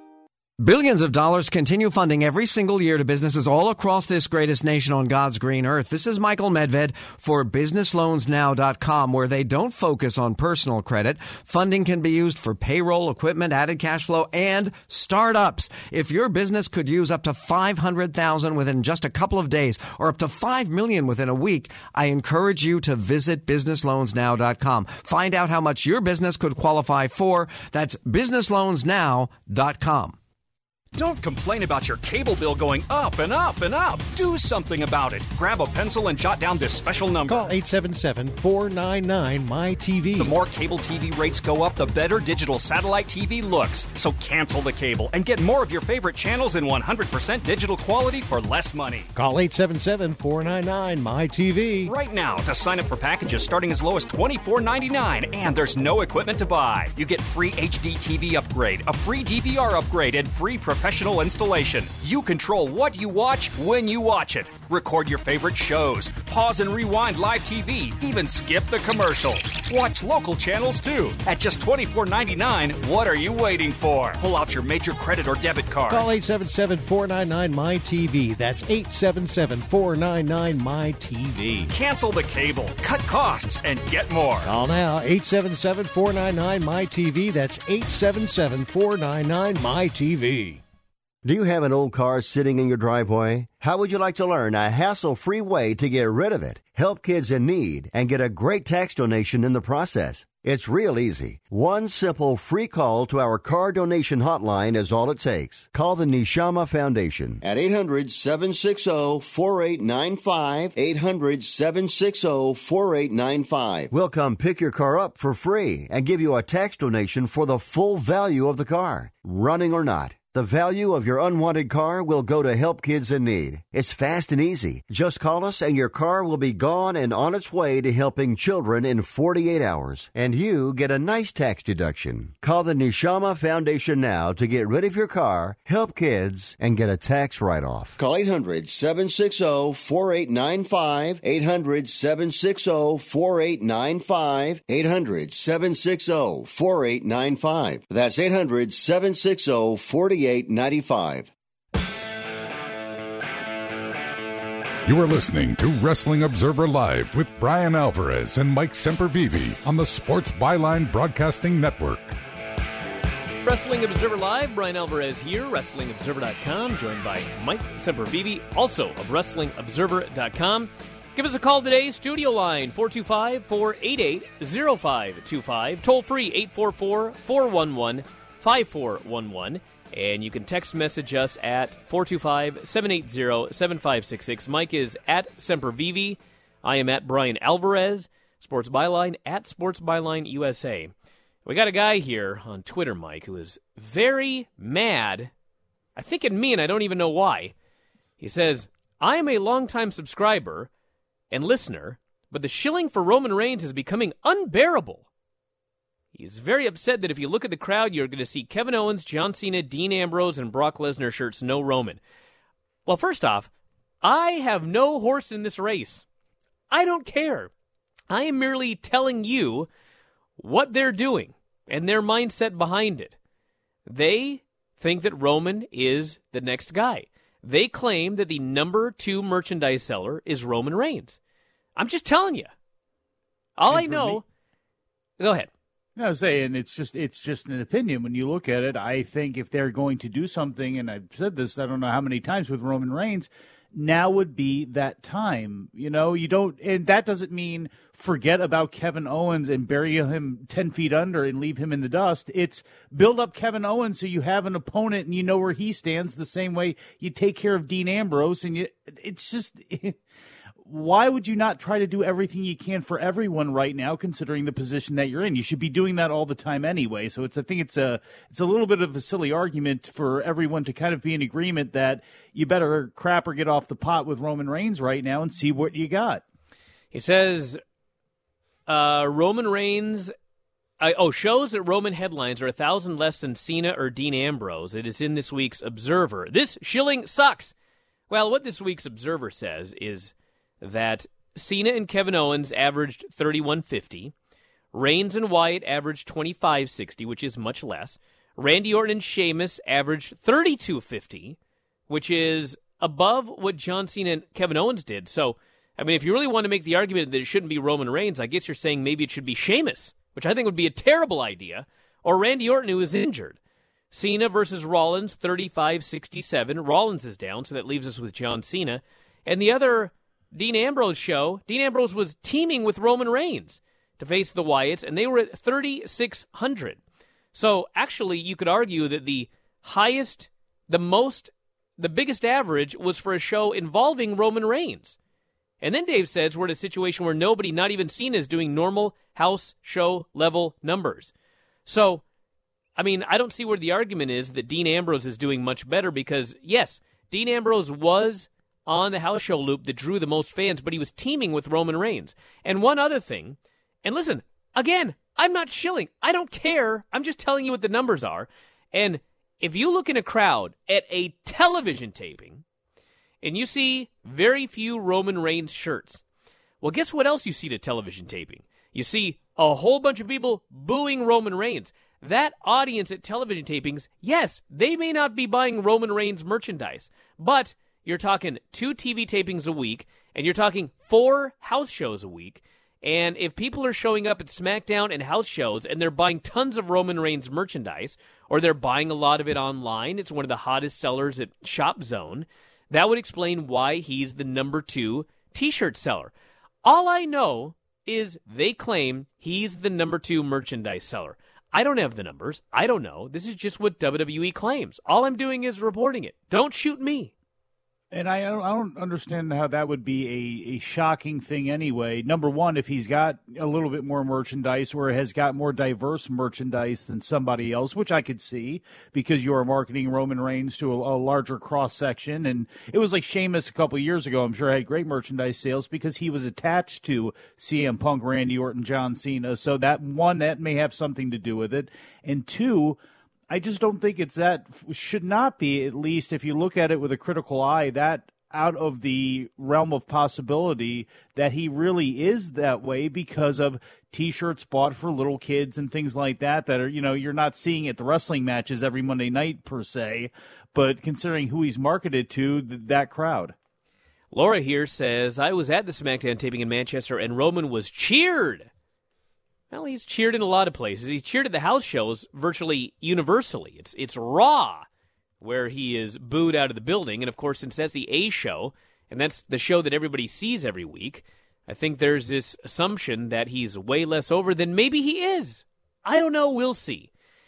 Billions of dollars continue funding every single year to businesses all across this greatest nation on God's green earth. This is Michael Medved for business loans now dot com, where they don't focus on personal credit. Funding can be used for payroll, equipment, added cash flow, and startups. If your business could use up to five hundred thousand dollars within just a couple of days or up to five million dollars within a week, I encourage you to visit business loans now dot com. Find out how much your business could qualify for. That's business loans now dot com. Don't complain about your cable bill going up and up and up. Do something about it. Grab a pencil and jot down this special number. Call eight seven seven, four nine nine, M Y T V. The more cable T V rates go up, the better digital satellite T V looks. So cancel the cable and get more of your favorite channels in one hundred percent digital quality for less money. Call eight seven seven, four nine nine, M Y T V. Right now to sign up for packages starting as low as twenty-four ninety-nine, and there's no equipment to buy. You get free H D T V upgrade, a free D V R upgrade, and free professional professional installation. You control what you watch when you watch it. Record your favorite shows. Pause and rewind live T V. Even skip the commercials. Watch local channels too. At just twenty-four ninety-nine, what are you waiting for? Pull out your major credit or debit card. Call eight seven seven, four nine nine, M Y T V. That's eight seven seven, four nine nine, M Y T V. Cancel the cable, cut costs, and get more. Call now, eight seven seven, four nine nine, M Y T V. That's eight seven seven, four nine nine, M Y T V. Do you have an old car sitting in your driveway? How would you like to learn a hassle-free way to get rid of it, help kids in need, and get a great tax donation in the process? It's real easy. One simple free call to our car donation hotline is all it takes. Call the Neshama Foundation at eight hundred, seven six zero, four eight nine five, eight hundred, seven six zero, four eight nine five. We'll come pick your car up for free and give you a tax donation for the full value of the car, running or not. The value of your unwanted car will go to help kids in need. It's fast and easy. Just call us and your car will be gone and on its way to helping children in forty-eight hours. And you get a nice tax deduction. Call the Neshama Foundation now to get rid of your car, help kids, and get a tax write-off. Call eight hundred, seven six zero, four eight nine five, eight hundred, seven six zero, four eight nine five, eight hundred, seven six zero, four eight nine five. That's eight hundred, seven six zero, four eight nine five. You are listening to Wrestling Observer Live with Brian Alvarez and Mike Sempervive on the Sports Byline Broadcasting Network. Wrestling Observer Live, Brian Alvarez here, wrestling observer dot com, joined by Mike Sempervive, also of wrestling observer dot com. Give us a call today, studio line four two five, four eight eight, zero five two five, toll free eight four four, four one one, five four one one. And you can text message us at four two five, seven eight zero, seven five six six. Mike is at Sempervivi. I am at Brian Alvarez. Sports Byline at Sports Byline U S A. We got a guy here on Twitter, Mike, who is very mad. I think at me, and I don't even know why. He says, I am a longtime subscriber and listener, but the shilling for Roman Reigns is becoming unbearable. He's very upset that if you look at the crowd, you're going to see Kevin Owens, John Cena, Dean Ambrose, and Brock Lesnar shirts, no Roman. Well, first off, I have no horse in this race. I don't care. I am merely telling you what they're doing and their mindset behind it. They think that Roman is the next guy. They claim that the number two merchandise seller is Roman Reigns. I'm just telling you. All I know... Me, go ahead. I was saying it's just it's just an opinion. When you look at it, I think if they're going to do something, and I've said this I don't know how many times with Roman Reigns, now would be that time. You know, you don't, and that doesn't mean forget about Kevin Owens and bury him ten feet under and leave him in the dust. It's build up Kevin Owens so you have an opponent and you know where he stands, the same way you take care of Dean Ambrose. And you, it's just, why would you not try to do everything you can for everyone right now, considering the position that you're in? You should be doing that all the time anyway. So it's, I think it's a, it's a little bit of a silly argument for everyone to kind of be in agreement that you better crap or get off the pot with Roman Reigns right now and see what you got. He says, uh, Roman Reigns, uh, oh, shows that Roman headlines are a thousand less than Cena or Dean Ambrose. It is in this week's Observer. This shilling sucks. Well, what this week's Observer says is that Cena and Kevin Owens averaged thirty-one fifty, Reigns and Wyatt averaged twenty-five sixty, which is much less. Randy Orton and Sheamus averaged thirty-two fifty, which is above what John Cena and Kevin Owens did. So, I mean, if you really want to make the argument that it shouldn't be Roman Reigns, I guess you're saying maybe it should be Sheamus, which I think would be a terrible idea, or Randy Orton, who is injured. Cena versus Rollins, thirty-five sixty-seven. Rollins is down, so that leaves us with John Cena. And the other Dean Ambrose show, Dean Ambrose was teaming with Roman Reigns to face the Wyatts, and they were at thirty-six hundred. So actually, you could argue that the highest, the most, the biggest average was for a show involving Roman Reigns. And then Dave says we're in a situation where nobody, not even Cena, is doing normal house show level numbers. So, I mean, I don't see where the argument is that Dean Ambrose is doing much better because, yes, Dean Ambrose was on the house show loop that drew the most fans, but he was teaming with Roman Reigns. And one other thing, and listen, again, I'm not shilling. I don't care. I'm just telling you what the numbers are. And if you look in a crowd at a television taping and you see very few Roman Reigns shirts, well, guess what else you see at a television taping? You see a whole bunch of people booing Roman Reigns. That audience at television tapings, yes, they may not be buying Roman Reigns merchandise, but you're talking two T V tapings a week, and you're talking four house shows a week. And if people are showing up at SmackDown and house shows and they're buying tons of Roman Reigns merchandise, or they're buying a lot of it online, it's one of the hottest sellers at Shop Zone, that would explain why he's the number two T-shirt seller. All I know is they claim he's the number two merchandise seller. I don't have the numbers. I don't know. This is just what W W E claims. All I'm doing is reporting it. Don't shoot me. And I don't, I don't understand how that would be a, a shocking thing anyway. Number one, if he's got a little bit more merchandise or has got more diverse merchandise than somebody else, which I could see because you are marketing Roman Reigns to a, a larger cross-section. And it was like Sheamus a couple of years ago, I'm sure had great merchandise sales because he was attached to C M Punk, Randy Orton, John Cena. So that, one, that may have something to do with it. And two, I just don't think it's that, should not be, at least if you look at it with a critical eye, that out of the realm of possibility that he really is that way because of T-shirts bought for little kids and things like that that are, you know, you're not seeing at the wrestling matches every Monday night per se, but considering who he's marketed to, th- that crowd. Laura here says, I was at the SmackDown taping in Manchester and Roman was cheered. Well, he's cheered in a lot of places. He's cheered at the house shows virtually universally. It's it's Raw where he is booed out of the building. And, of course, since that's the A show, and that's the show that everybody sees every week, I think there's this assumption that he's way less over than maybe he is. I don't know. We'll see.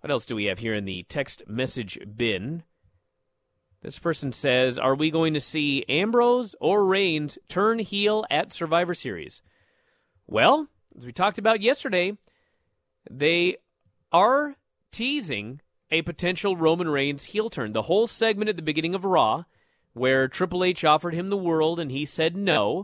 What else do we have here in the text message bin? This person says, are we going to see Ambrose or Reigns turn heel at Survivor Series? Well, as we talked about yesterday, they are teasing a potential Roman Reigns heel turn. The whole segment at the beginning of Raw, where Triple H offered him the world and he said no.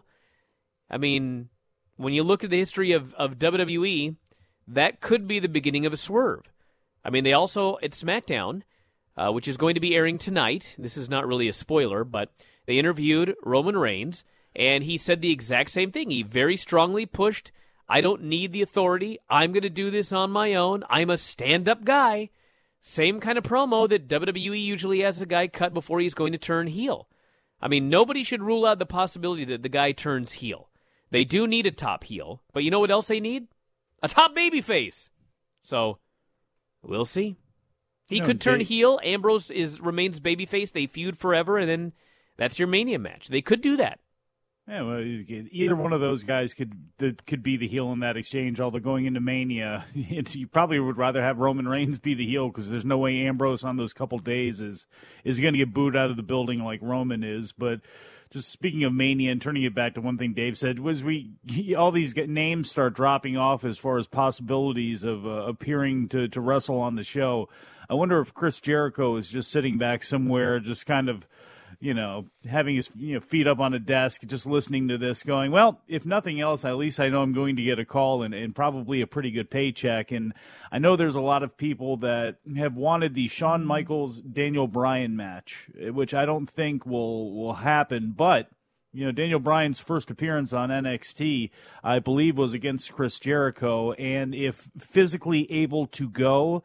I mean, when you look at the history of, of W W E, that could be the beginning of a swerve. I mean, they also, at SmackDown, uh, which is going to be airing tonight, this is not really a spoiler, but they interviewed Roman Reigns, and he said the exact same thing. He very strongly pushed, I don't need the authority. I'm going to do this on my own. I'm a stand-up guy. Same kind of promo that W W E usually has a guy cut before he's going to turn heel. I mean, nobody should rule out the possibility that the guy turns heel. They do need a top heel, but you know what else they need? A top babyface. So, we'll see. He No, could turn they- heel. Ambrose is remains babyface. They feud forever, and then that's your Mania match. They could do that. Yeah, well, either one of those guys could that could be the heel in that exchange. Although going into Mania, you probably would rather have Roman Reigns be the heel because there's no way Ambrose on those couple days is is going to get booed out of the building like Roman is. But just speaking of Mania and turning it back to one thing Dave said was we all these names start dropping off as far as possibilities of uh, appearing to to wrestle on the show. I wonder if Chris Jericho is just sitting back somewhere, just kind of, you know, having his you know, feet up on a desk, just listening to this, going, well, if nothing else, at least I know I'm going to get a call and, and probably a pretty good paycheck. And I know there's a lot of people that have wanted the Shawn Michaels Daniel Bryan match, which I don't think will will happen. But, you know, Daniel Bryan's first appearance on N X T, I believe, was against Chris Jericho. And if physically able to go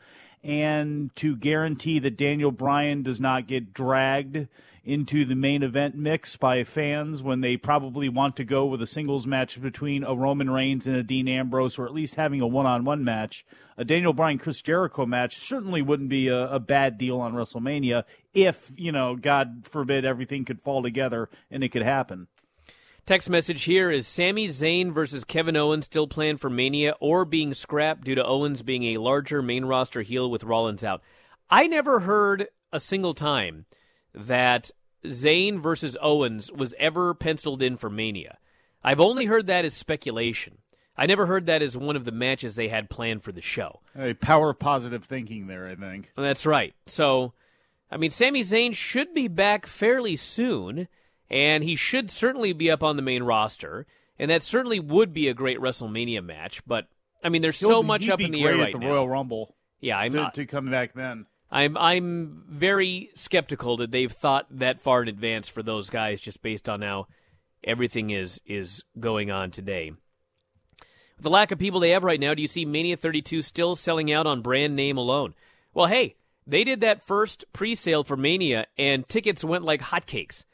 and to guarantee that Daniel Bryan does not get dragged into the main event mix by fans when they probably want to go with a singles match between a Roman Reigns and a Dean Ambrose, or at least having a one-on-one match, a Daniel Bryan-Chris Jericho match certainly wouldn't be a, a bad deal on WrestleMania if, you know, God forbid everything could fall together and it could happen. Text message here is Sami Zayn versus Kevin Owens still planned for Mania or being scrapped due to Owens being a larger main roster heel with Rollins out. I never heard a single time that Zayn versus Owens was ever penciled in for Mania. I've only heard that as speculation. I never heard that as one of the matches they had planned for the show. A power of positive thinking there, I think. That's right. So, I mean, Sami Zayn should be back fairly soon, and he should certainly be up on the main roster, and that certainly would be a great WrestleMania match. But, I mean, there's so He'll- much he'd up be in the great air at right the now. Royal Rumble. Yeah, I'm to, not. to come back then. I'm I'm very skeptical that they've thought that far in advance for those guys, just based on how everything is is going on today. With the lack of people they have right now, do you see Mania thirty-two still selling out on brand name alone? Well, hey, they did that first pre-sale for Mania, and tickets went like hotcakes.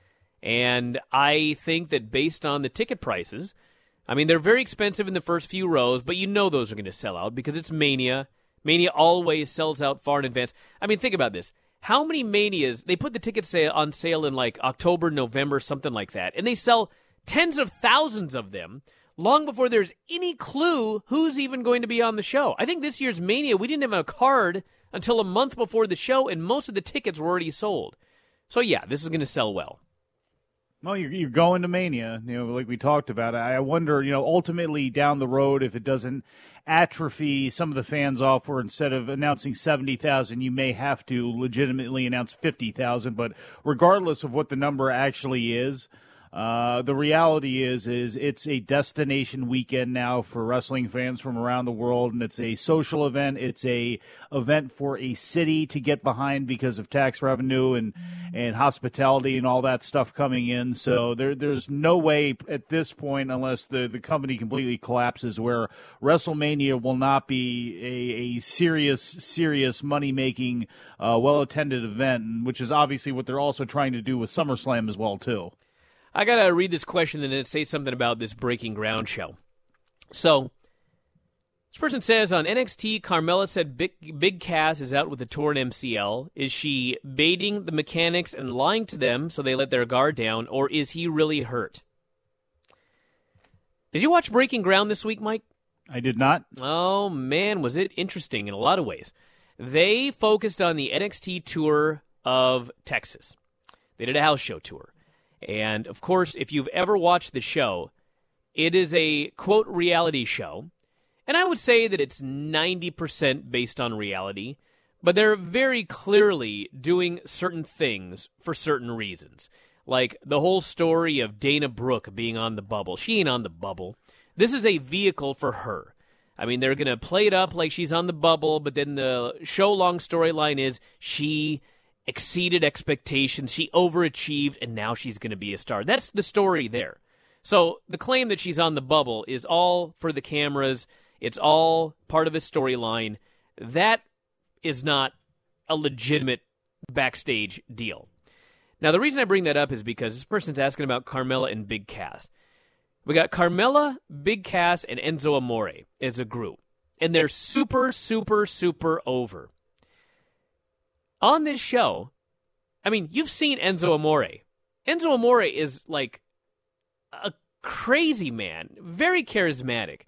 And I think that based on the ticket prices, I mean, they're very expensive in the first few rows, but you know those are going to sell out because it's Mania. Mania always sells out far in advance. I mean, think about this. How many Manias, they put the tickets on sale in like October, November, something like that, and they sell tens of thousands of them long before there's any clue who's even going to be on the show. I think this year's Mania, we didn't have a card until a month before the show, and most of the tickets were already sold. So yeah, this is going to sell well. Well, you're, you're going to Mania, you know, like we talked about. I wonder, you know, ultimately down the road, if it doesn't atrophy some of the fans off, where instead of announcing seventy thousand, you may have to legitimately announce fifty thousand. But regardless of what the number actually is, uh, the reality is, is it's a destination weekend now for wrestling fans from around the world, and it's a social event. It's a event for a city to get behind because of tax revenue and, and hospitality and all that stuff coming in. So there, there's no way at this point, unless the, the company completely collapses, where WrestleMania will not be a, a serious, serious money-making, uh, well-attended event, which is obviously what they're also trying to do with SummerSlam as well, too. I got to read this question and then say something about this Breaking Ground show. So, this person says, on N X T, Carmella said Big, Big Cass is out with a torn M C L. Is she baiting the mechanics and lying to them so they let their guard down, or is he really hurt? Did you watch Breaking Ground this week, Mike? I did not. Oh, man, was it interesting in a lot of ways. They focused on the N X T tour of Texas. They did a house show tour. And, of course, if you've ever watched the show, it is a, quote, reality show. And I would say that it's ninety percent based on reality, but they're very clearly doing certain things for certain reasons. Like the whole story of Dana Brooke being on the bubble. She ain't on the bubble. This is a vehicle for her. I mean, they're going to play it up like she's on the bubble, but then the show-long storyline is she exceeded expectations, she overachieved, and now she's going to be a star. That's the story there. So the claim that she's on the bubble is all for the cameras. It's all part of a storyline. That is not a legitimate backstage deal. Now, the reason I bring that up is because this person's asking about Carmella and Big Cass. We got Carmella, Big Cass, and Enzo Amore as a group. And they're super, super, super over. On this show, I mean, you've seen Enzo Amore. Enzo Amore is like a crazy man, very charismatic.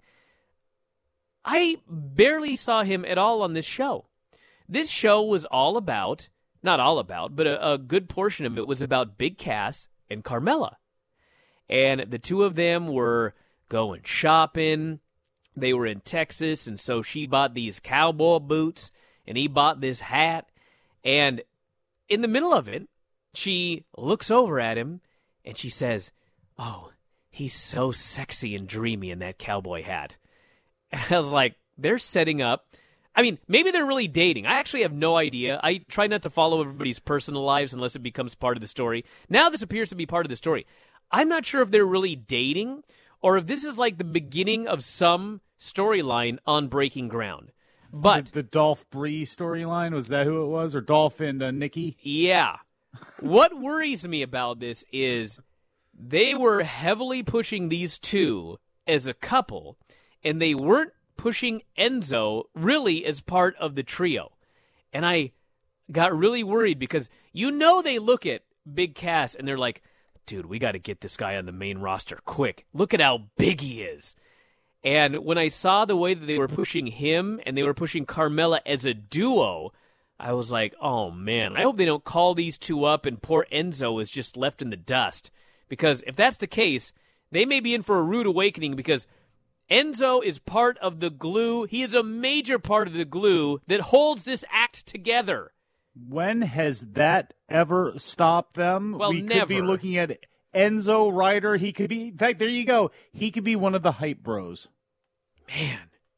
I barely saw him at all on this show. This show was all about, not all about, but a, a good portion of it was about Big Cass and Carmella. And the two of them were going shopping. They were in Texas, and so she bought these cowboy boots, and he bought this hat. And in the middle of it, she looks over at him, and she says, "Oh, he's so sexy and dreamy in that cowboy hat." And I was like, they're setting up. I mean, maybe they're really dating. I actually have no idea. I try not to follow everybody's personal lives unless it becomes part of the story. Now this appears to be part of the story. I'm not sure if they're really dating or if this is like the beginning of some storyline on Breaking Ground. But the, the Dolph Bree storyline, was that who it was? Or Dolph and uh, Nikki? Yeah. What worries me about this is they were heavily pushing these two as a couple, and they weren't pushing Enzo really as part of the trio. And I got really worried because you know they look at Big Cass and they're like, dude, we got to get this guy on the main roster quick. Look at how big he is. And when I saw the way that they were pushing him and they were pushing Carmella as a duo, I was like, oh, man, I hope they don't call these two up and poor Enzo is just left in the dust. Because if that's the case, they may be in for a rude awakening because Enzo is part of the glue. He is a major part of the glue that holds this act together. When has that ever stopped them? Well, we never. could be looking at Enzo Ryder. He could be, in fact, there you go. He could be one of the hype bros. Man.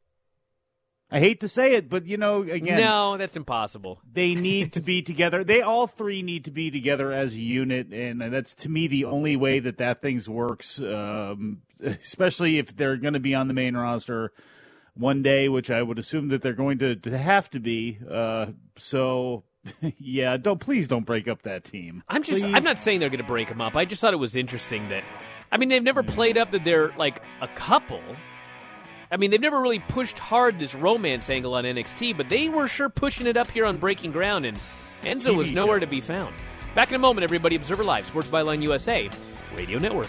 I hate to say it, but, you know, again. No, that's impossible. They need to be together. They all three need to be together as a unit, and that's, to me, the only way that that thing works, um, especially if they're going to be on the main roster one day, which I would assume that they're going to, to have to be. Uh, so... yeah, don't please don't break up that team. I'm just please. I'm not saying they're going to break them up. I just thought it was interesting that I mean, they've never played up that they're like a couple. I mean, they've never really pushed hard this romance angle on N X T, but they were sure pushing it up here on Breaking Ground, and Enzo was nowhere to be found. Back in a moment, everybody. Observer Live, Sports Byline U S A Radio Network.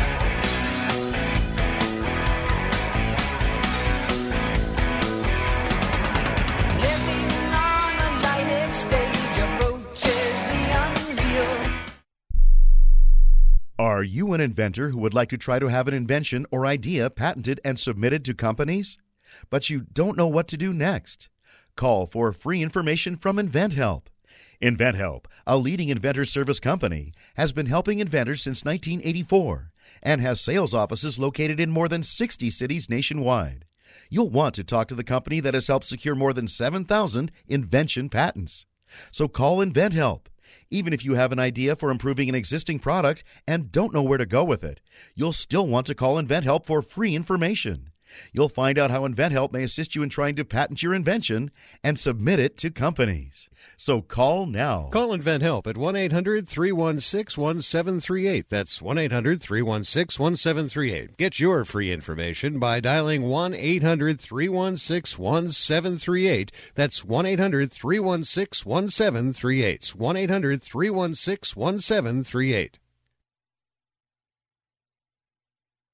Are you an inventor who would like to try to have an invention or idea patented and submitted to companies, but you don't know what to do next? Call for free information from InventHelp. InventHelp, a leading inventor service company, has been helping inventors since nineteen eighty-four and has sales offices located in more than sixty cities nationwide. You'll want to talk to the company that has helped secure more than seven thousand invention patents. So call InventHelp. Even if you have an idea for improving an existing product and don't know where to go with it, you'll still want to call InventHelp for free information. You'll find out how InventHelp may assist you in trying to patent your invention and submit it to companies. So call now. Call InventHelp at one eight hundred three one six one seven three eight. That's one eight hundred three one six one seven three eight. Get your free information by dialing one eight hundred three one six one seven three eight. That's one eight hundred three one six one seven three eight. one eight hundred three one six one seven three eight.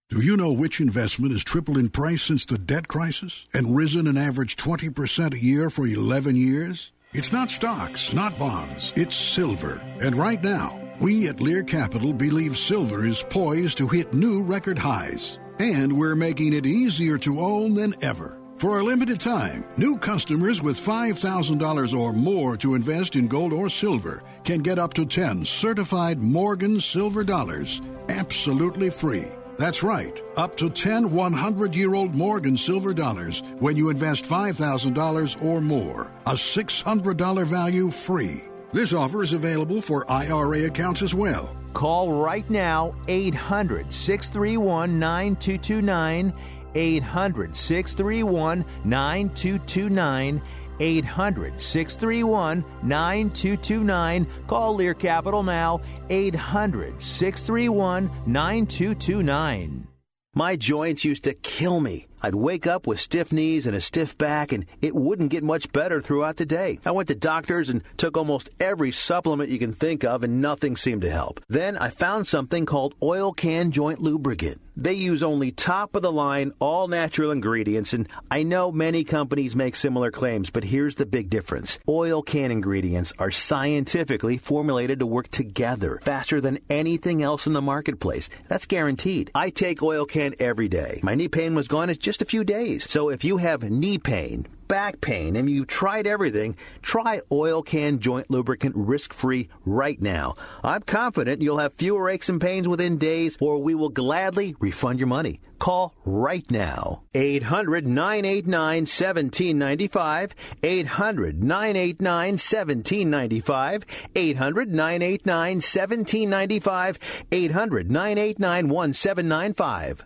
Do you know which investment has tripled in price since the debt crisis and risen an average twenty percent a year for eleven years? It's not stocks, not bonds, it's silver. And right now, we at Lear Capital believe silver is poised to hit new record highs. And we're making it easier to own than ever. For a limited time, new customers with five thousand dollars or more to invest in gold or silver can get up to ten certified Morgan silver dollars absolutely free. That's right, up to ten hundred-year-old Morgan silver dollars when you invest five thousand dollars or more. A six hundred dollars value free. This offer is available for I R A accounts as well. Call right now, eight hundred, six three one, nine two two nine, eight hundred, six three one, nine two two nine, eight hundred, six three one, nine two two nine. Call Lear Capital now, eight hundred, six three one, nine two two nine. My joints used to kill me. I'd wake up with stiff knees and a stiff back, and it wouldn't get much better throughout the day. I went to doctors and took almost every supplement you can think of, and nothing seemed to help. Then I found something called Oil Can Joint Lubricant. They use only top-of-the-line, all-natural ingredients, and I know many companies make similar claims, but here's the big difference. Oil Can ingredients are scientifically formulated to work together faster than anything else in the marketplace. That's guaranteed. I take Oil Can every day. My knee pain was gone in just a few days. So if you have knee pain, back pain, and you've tried everything, try Oil Can Joint Lubricant risk-free right now. I'm confident you'll have fewer aches and pains within days, or we will gladly refund your money. Call right now. eight hundred, nine eight nine, one seven nine five. eight hundred, nine eight nine, one seven nine five. eight hundred, nine eight nine, one seven nine five. eight hundred, nine eight nine, one seven nine five.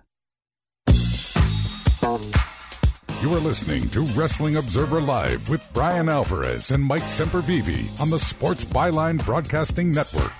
You are listening to Wrestling Observer Live with Brian Alvarez and Mike Sempervive on the Sports Byline Broadcasting Network.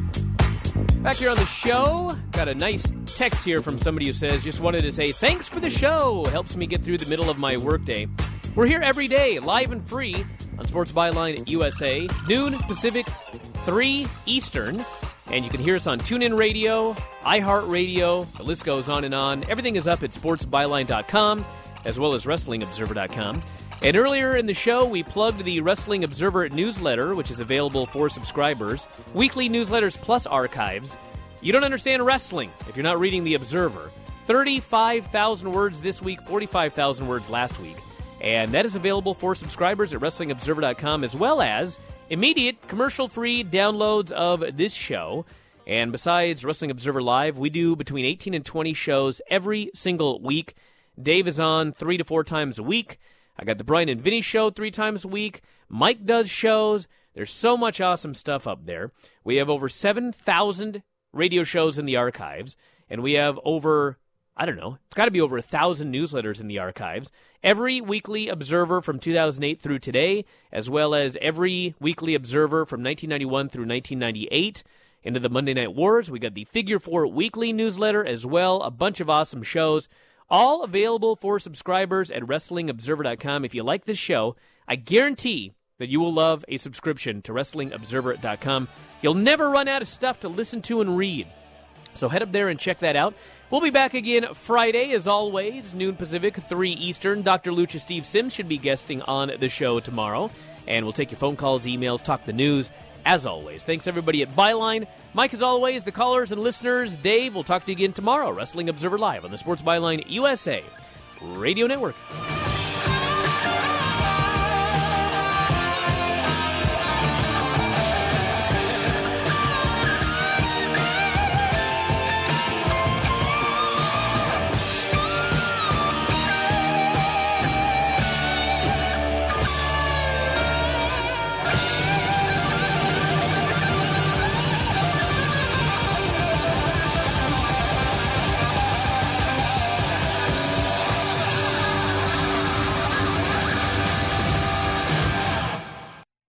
Back here on the show, got a nice text here from somebody who says, just wanted to say, thanks for the show. Helps me get through the middle of my workday. We're here every day, live and free on Sports Byline U S A, noon Pacific, three Eastern. And you can hear us on TuneIn Radio, iHeartRadio, the list goes on and on. Everything is up at sports byline dot com, as well as wrestling observer dot com. And earlier in the show, we plugged the Wrestling Observer newsletter, which is available for subscribers. Weekly newsletters plus archives. You don't understand wrestling if you're not reading the Observer. thirty-five thousand words this week, forty-five thousand words last week. And that is available for subscribers at wrestling observer dot com, as well as immediate commercial-free downloads of this show. And besides Wrestling Observer Live, we do between eighteen and twenty shows every single week. Dave is on three to four times a week. I got the Brian and Vinny show three times a week. Mike does shows. There's so much awesome stuff up there. We have over seven thousand radio shows in the archives, and we have over, I don't know, it's got to be over one thousand newsletters in the archives. Every weekly Observer from two thousand eight through today, as well as every weekly Observer from nineteen ninety-one through nineteen ninety-eight. Into the Monday Night Wars. We got the Figure Four weekly newsletter as well. A bunch of awesome shows. All available for subscribers at wrestling observer dot com. If you like this show, I guarantee that you will love a subscription to wrestling observer dot com. You'll never run out of stuff to listen to and read. So head up there and check that out. We'll be back again Friday, as always, noon Pacific, three Eastern. Doctor Lucha Steve Sims should be guesting on the show tomorrow. And we'll take your phone calls, emails, talk the news, as always. Thanks, everybody at Byline. Mike, as always, the callers and listeners. Dave, we'll talk to you again tomorrow. Wrestling Observer Live on the Sports Byline U S A Radio Network.